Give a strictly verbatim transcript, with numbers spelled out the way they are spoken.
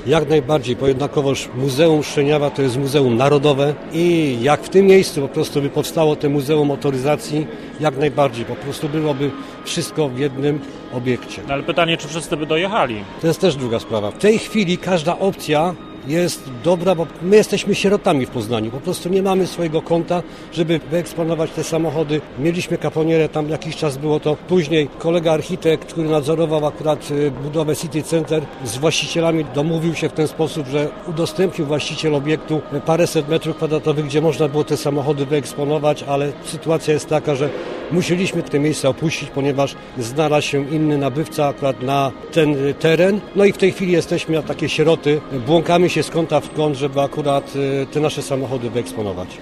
Jak najbardziej, bo jednakowoż Muzeum Szczeniawa to jest muzeum narodowe i jak w tym miejscu po prostu by powstało te Muzeum Motoryzacji, jak najbardziej, po prostu byłoby wszystko w jednym obiekcie. No ale pytanie, czy wszyscy by dojechali? To jest też druga sprawa. W tej chwili każda opcja jest dobra, bo my jesteśmy sierotami w Poznaniu. Po prostu nie mamy swojego konta, żeby wyeksponować te samochody. Mieliśmy kaponierę, tam jakiś czas było to. Później kolega architekt, który nadzorował akurat budowę City Center, z właścicielami domówił się w ten sposób, że udostępnił właściciel obiektu paręset metrów kwadratowych, gdzie można było te samochody wyeksponować, ale sytuacja jest taka, że musieliśmy te miejsce opuścić, ponieważ znalazł się inny nabywca akurat na ten teren. No i w tej chwili jesteśmy na takie sieroty, błąkamy się z kąta w kąt, żeby akurat te nasze samochody wyeksponować.